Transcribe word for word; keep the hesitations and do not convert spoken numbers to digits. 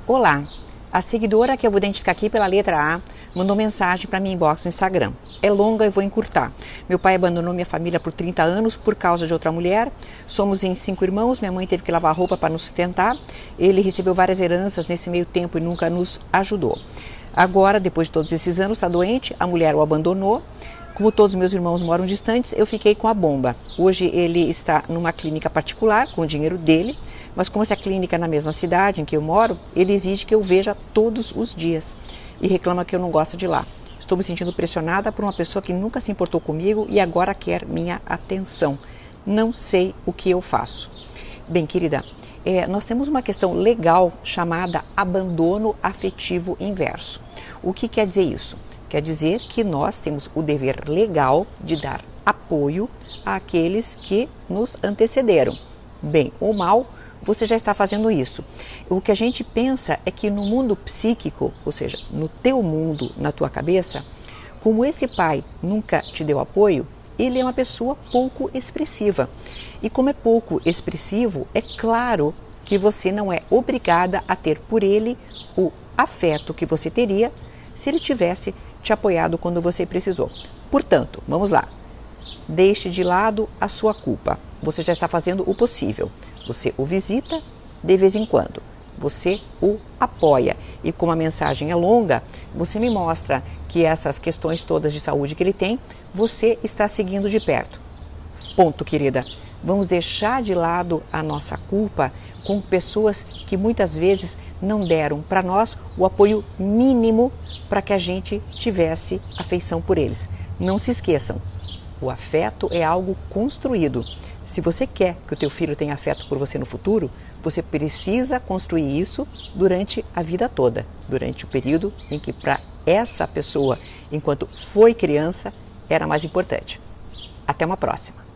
Olá, a seguidora que eu vou identificar aqui pela letra A mandou mensagem para minha inbox no Instagram. É longa e vou encurtar. Meu pai abandonou minha família por trinta anos por causa de outra mulher. Somos em cinco irmãos, minha mãe teve que lavar roupa para nos sustentar. Ele recebeu várias heranças nesse meio tempo e nunca nos ajudou. Agora, depois de todos esses anos, está doente, a mulher o abandonou. Como todos meus irmãos moram distantes, eu fiquei com a bomba. Hoje ele está numa clínica particular, com o dinheiro dele, mas como essa clínica é na mesma cidade em que eu moro, ele exige que eu veja todos os dias e reclama que eu não gosto de lá. Estou me sentindo pressionada por uma pessoa que nunca se importou comigo e agora quer minha atenção. Não sei o que eu faço. Bem, querida, é, nós temos uma questão legal chamada abandono afetivo inverso. O que quer dizer isso? Quer dizer que nós temos o dever legal de dar apoio àqueles que nos antecederam. Bem ou mal, você já está fazendo isso. O que a gente pensa é que no mundo psíquico, ou seja, no teu mundo, na tua cabeça, como esse pai nunca te deu apoio, ele é uma pessoa pouco expressiva. E como é pouco expressivo, é claro que você não é obrigada a ter por ele o afeto que você teria se ele tivesse te apoiado quando você precisou. Portanto, vamos lá. Deixe de lado a sua culpa. Você já está fazendo o possível. Você o visita de vez em quando. Você o apoia. E como a mensagem é longa, você me mostra que essas questões todas de saúde que ele tem, você está seguindo de perto. Ponto, querida. Vamos deixar de lado a nossa culpa com pessoas que muitas vezes não deram para nós o apoio mínimo para que a gente tivesse afeição por eles. Não se esqueçam, o afeto é algo construído. Se você quer que o teu filho tenha afeto por você no futuro, você precisa construir isso durante a vida toda, durante o período em que para essa pessoa, enquanto foi criança, era mais importante. Até uma próxima.